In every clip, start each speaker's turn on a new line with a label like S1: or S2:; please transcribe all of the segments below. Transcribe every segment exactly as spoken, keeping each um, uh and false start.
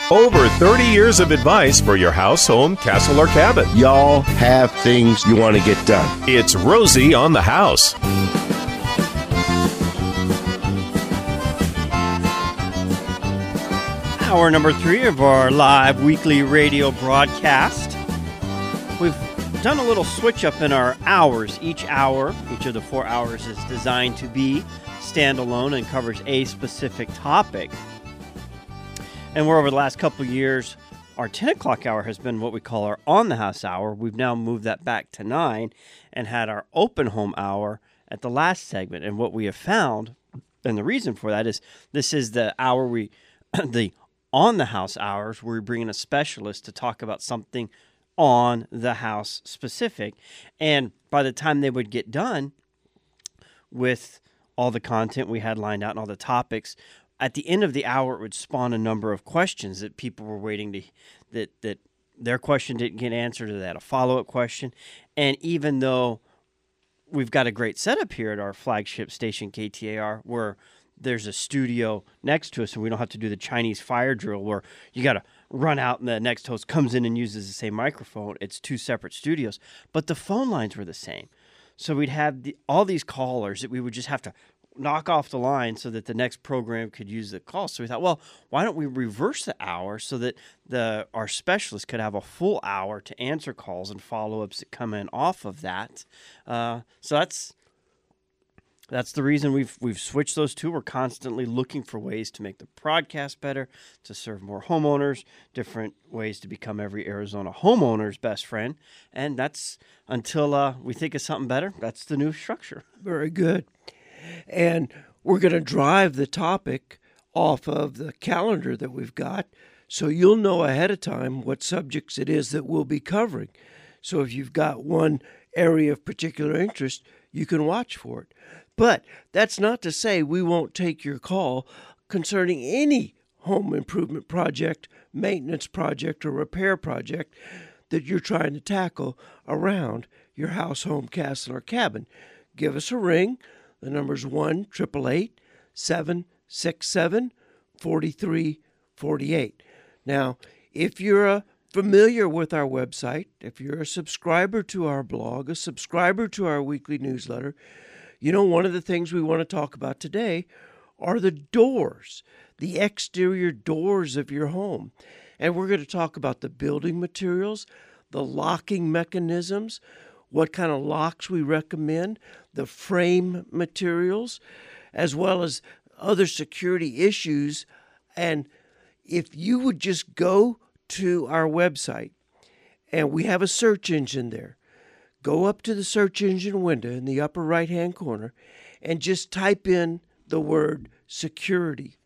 S1: Over thirty years of advice for your house, home, castle, or cabin.
S2: Y'all have things you want to get done.
S1: It's Rosie on the House.
S3: Hour number three of our live weekly radio broadcast. We've done a little switch up in our hours. Each hour, each of the four hours is designed to be standalone and covers a specific topic. And we're over the last couple of years, our ten o'clock hour has been what we call our On the House hour. We've now moved that back to nine and had our open home hour at the last segment. And what we have found, and the reason for that is this is the hour we, the On the House hours, where we bring in a specialist to talk about something on the house specific. And by the time they would get done with all the content we had lined out and all the topics, at the end of the hour, it would spawn a number of questions that people were waiting to, that, that their question didn't get answered, or they had a follow-up question. And even though we've got a great setup here at our flagship station, K T A R, where there's a studio next to us and we don't have to do the Chinese fire drill where you got to run out and the next host comes in and uses the same microphone. It's two separate studios, but the phone lines were the same. So we'd have the, all these callers that we would just have to knock off the line so that the next program could use the call. So we thought, well, why don't we reverse the hour so that the our specialists could have a full hour to answer calls and follow-ups that come in off of that. Uh, so that's That's the reason we've we've switched those two. We're constantly looking for ways to make the broadcast better, to serve more homeowners, different ways to become every Arizona homeowner's best friend. And that's until uh, we think of something better. That's the new structure.
S4: Very good. And we're going to drive the topic off of the calendar that we've got, so you'll know ahead of time what subjects it is that we'll be covering. So if you've got one area of particular interest, you can watch for it. But that's not to say we won't take your call concerning any home improvement project, maintenance project, or repair project that you're trying to tackle around your house, home, castle, or cabin. Give us a ring. The number's one eight eight eight, seven six seven, four three four eight. Now, if you're a familiar with our website, if you're a subscriber to our blog, a subscriber to our weekly newsletter, you know, one of the things we want to talk about today are the doors, the exterior doors of your home. And we're going to talk about the building materials, the locking mechanisms, what kind of locks we recommend, the frame materials, as well as other security issues. And if you would just go to our website, and we have a search engine there, go up to the search engine window in the upper right-hand corner and just type in the word security.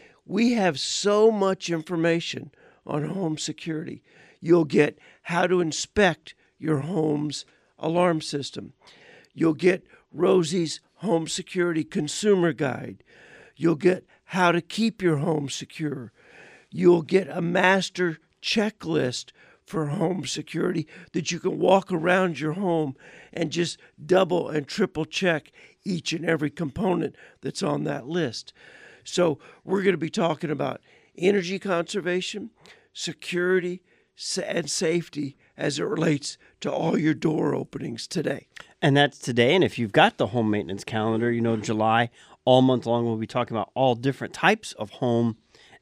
S4: We have so much information on home security. You'll get how to inspect your home's alarm system. You'll get Rosie's Home Security Consumer Guide. You'll get how to keep your home secure. You'll get a master checklist for home security that you can walk around your home and just double and triple check each and every component that's on that list. So we're going to be talking about energy conservation, security, and safety as it relates to all your door openings today.
S3: And that's today. And if you've got the home maintenance calendar, you know, July, all month long, we'll be talking about all different types of home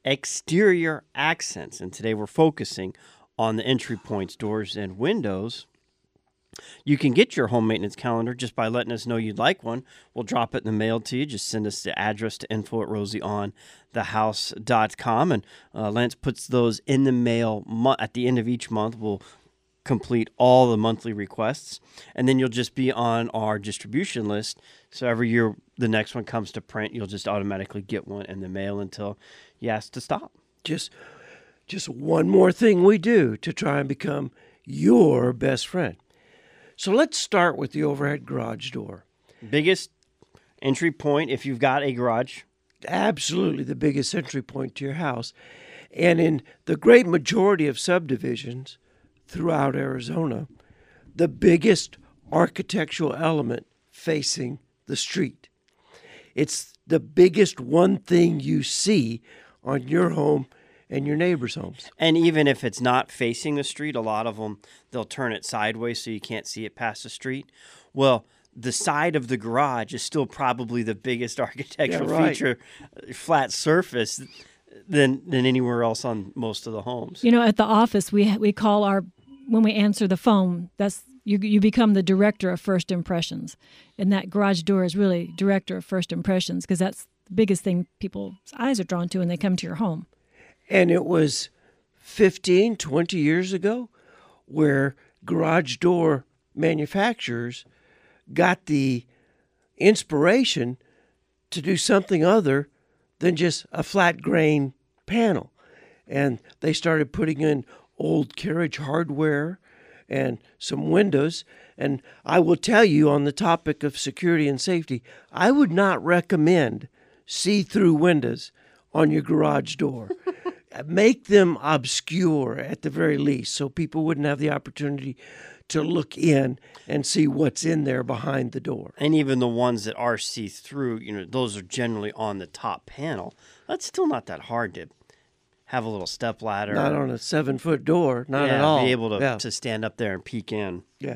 S3: exterior accents. And today we're focusing on the entry points, doors, and windows. You can get your home maintenance calendar just by letting us know you'd like one. We'll drop it in the mail to you. Just send us the address to info at rosie on the house dot com. And uh, Lance puts those in the mail mo- at the end of each month. We'll complete all the monthly requests. And then you'll just be on our distribution list. So every year the next one comes to print, you'll just automatically get one in the mail until you ask to stop.
S4: Just, just one more thing we do to try and become your best friend. So let's start with the overhead garage door.
S3: Biggest entry point if you've got a garage.
S4: Absolutely the biggest entry point to your house. And in the great majority of subdivisions throughout Arizona, the biggest architectural element facing the street. It's the biggest one thing you see on your home and your neighbors' homes.
S3: And even if it's not facing the street, a lot of them, they'll turn it sideways so you can't see it past the street. Well, the side of the garage is still probably the biggest architectural
S4: Yeah, right.
S3: feature, uh, flat surface, than than anywhere else on most of the homes.
S5: You know, at the office, we we call our, when we answer the phone, that's you you become the director of first impressions. And that garage door is really director of first impressions, because that's the biggest thing people's eyes are drawn to when they come to your home.
S4: And it was fifteen, twenty years ago where garage door manufacturers got the inspiration to do something other than just a flat grain panel. And they started putting in old carriage hardware and some windows. And I will tell you, on the topic of security and safety, I would not recommend see-through windows on your garage door. Make them obscure at the very least, so people wouldn't have the opportunity to look in and see what's in there behind the door.
S3: And even the ones that are see-through, you know, those are generally on the top panel. That's still not that hard to have a little step ladder.
S4: Not on a seven-foot door, not
S3: yeah,
S4: at all.
S3: be able to,
S4: yeah.
S3: to stand up there and peek in.
S4: Yeah.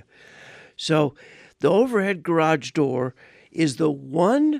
S4: So the overhead garage door is the one,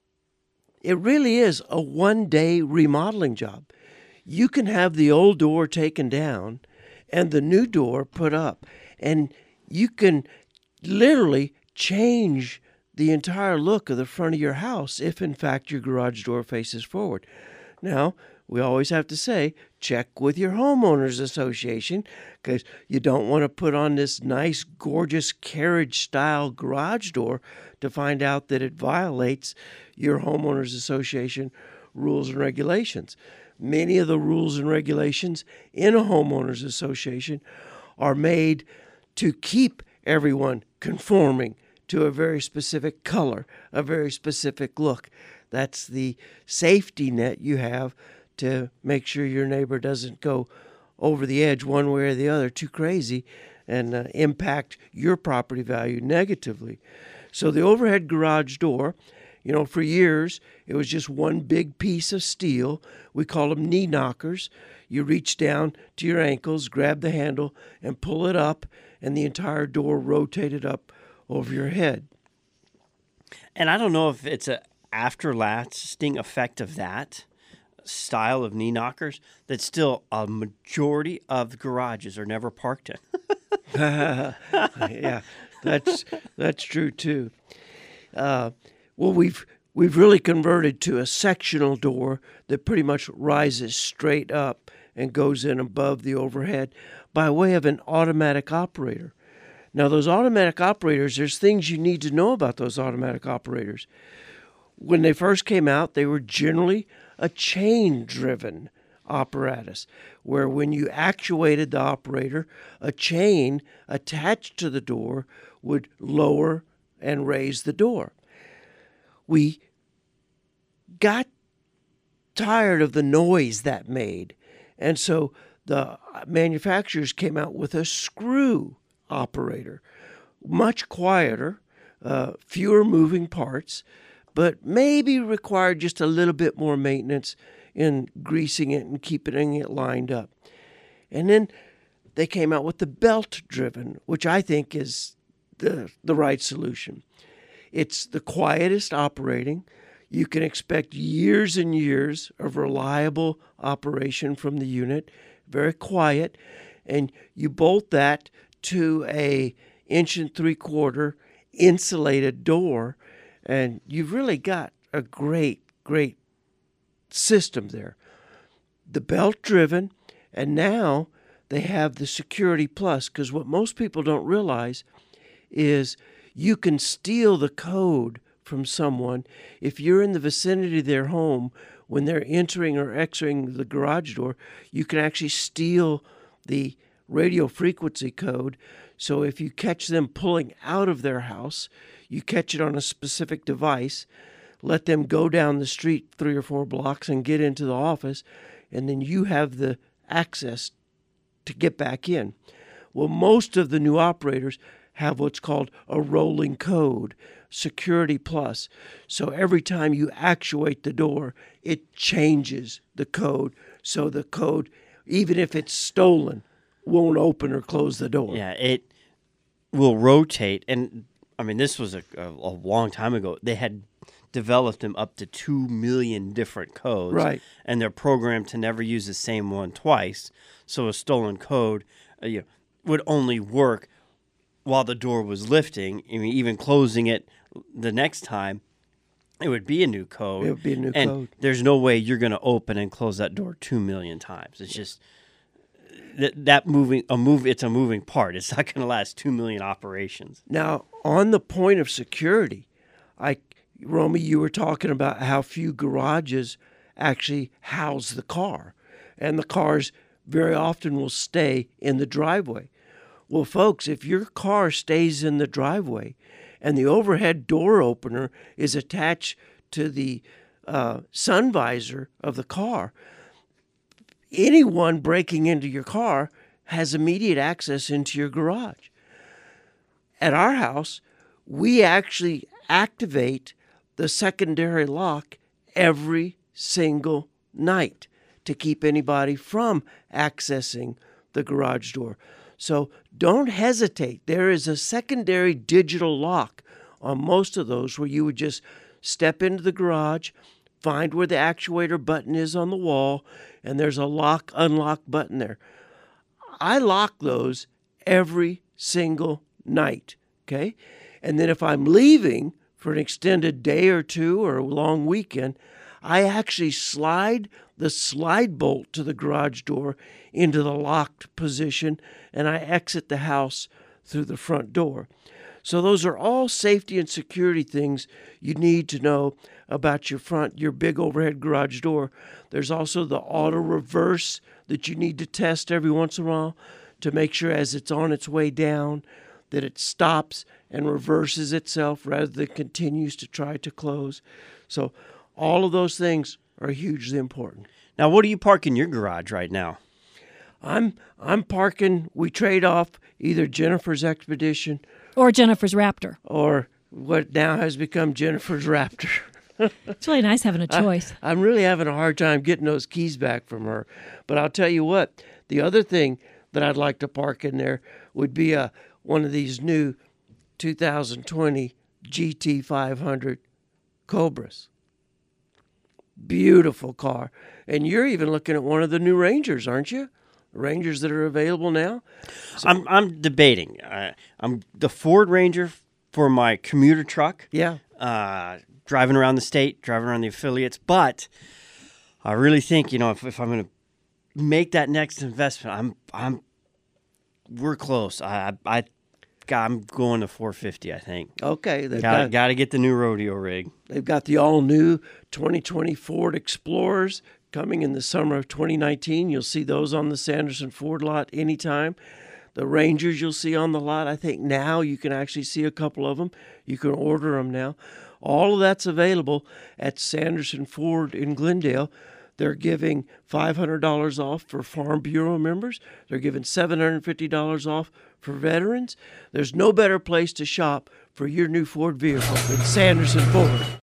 S4: it really is a one-day remodeling job. You can have the old door taken down and the new door put up, and you can literally change the entire look of the front of your house if, in fact, your garage door faces forward. Now, we always have to say, check with your homeowners association, because you don't want to put on this nice, gorgeous carriage-style garage door to find out that it violates your homeowners association rules and regulations. Many of the rules and regulations in a homeowners association are made to keep everyone conforming to a very specific color, a very specific look. That's the safety net you have to make sure your neighbor doesn't go over the edge one way or the other too crazy and uh, impact your property value negatively. So the overhead garage door, you know, for years, it was just one big piece of steel. We call them knee knockers. You reach down to your ankles, grab the handle, and pull it up, and the entire door rotated up over your head.
S3: And I don't know if it's an after-lasting effect of that style of knee knockers that still a majority of the garages are never parked in.
S4: Yeah, that's that's true too. Uh, well, we've we've really converted to a sectional door that pretty much rises straight up and goes in above the overhead by way of an automatic operator. Now, those automatic operators, there's things you need to know about those automatic operators. When they first came out, they were generally a chain-driven apparatus, where when you actuated the operator, a chain attached to the door would lower and raise the door. We got tired of the noise that made, and so the manufacturers came out with a screw operator, much quieter, uh, fewer moving parts, but maybe required just a little bit more maintenance in greasing it and keeping it lined up. And then they came out with the belt-driven, which I think is the the right solution. It's the quietest operating. You can expect years and years of reliable operation from the unit, very quiet, and you bolt that to a inch and three-quarter insulated door, and you've really got a great, great system there. The belt-driven, and now they have the Security Plus, because what most people don't realize is you can steal the code from someone if you're in the vicinity of their home when they're entering or exiting the garage door. You can actually steal the radio frequency code. So if you catch them pulling out of their house, you catch it on a specific device, let them go down the street three or four blocks and get into the office, and then you have the access to get back in. Well, most of the new operators have what's called a rolling code, Security Plus. So every time you actuate the door, it changes the code so the code, even if it's stolen, won't open or close the door.
S3: Yeah, it will rotate. And, I mean, this was a, a, a long time ago. They had developed them up to two million different codes.
S4: Right.
S3: And they're programmed to never use the same one twice. So a stolen code uh, you know, would only work while the door was lifting. I mean, even closing it the next time, it would be a new code.
S4: It would be a new
S3: and
S4: code.
S3: There's no way you're going to open and close that door two million times. It's just that, that moving a move. It's a moving part. It's not going to last two million operations.
S4: Now, on the point of security, I, Romy, you were talking about how few garages actually house the car, and the cars very often will stay in the driveway. Well, folks, if your car stays in the driveway and the overhead door opener is attached to the uh, sun visor of the car, anyone breaking into your car has immediate access into your garage. At our house, we actually activate the secondary lock every single night to keep anybody from accessing the garage door. So don't hesitate. There is a secondary digital lock on most of those where you would just step into the garage, find where the actuator button is on the wall, and there's a lock, unlock button there. I lock those every single night, okay? And then if I'm leaving for an extended day or two or a long weekend, I actually slide the slide bolt to the garage door into the locked position, and I exit the house through the front door. So those are all safety and security things you need to know about your front, your big overhead garage door. There's also the auto reverse that you need to test every once in a while to make sure as it's on its way down that it stops and reverses itself rather than continues to try to close. So all of those things are hugely important.
S3: Now, what do you park in your garage right now?
S4: I'm I'm parking, we trade off either Jennifer's Expedition
S5: Or Jennifer's Raptor.
S4: or what now has become Jennifer's Raptor.
S5: It's really nice having a choice.
S4: I, I'm really having a hard time getting those keys back from her. But I'll tell you what, the other thing that I'd like to park in there would be a one of these new two thousand twenty G T five hundred Cobras. Beautiful car. And you're even looking at one of the new Rangers, aren't you? Rangers that are available now. So,
S3: I'm I'm debating. Uh, I'm the Ford Ranger for my commuter truck.
S4: yeah.
S3: Uh, driving around the state, driving around the affiliates. But I really think, you know, if, if I'm going to make that next investment, I'm I'm we're close. I I, I I'm going to four fifty. I think.
S4: Okay. They've
S3: Got
S4: got,
S3: got to get the new rodeo rig.
S4: they've got the all-new twenty twenty Ford Explorers coming in the summer of twenty nineteen. You'll see those on the Sanderson Ford lot anytime. The Rangers you'll see on the lot. I think now you can actually see a couple of them. You can order them now. All of that's available at Sanderson Ford in Glendale. They're giving five hundred dollars off for Farm Bureau members. They're giving seven hundred fifty dollars off for veterans. There's no better place to shop for your new Ford vehicle than Sanderson Ford.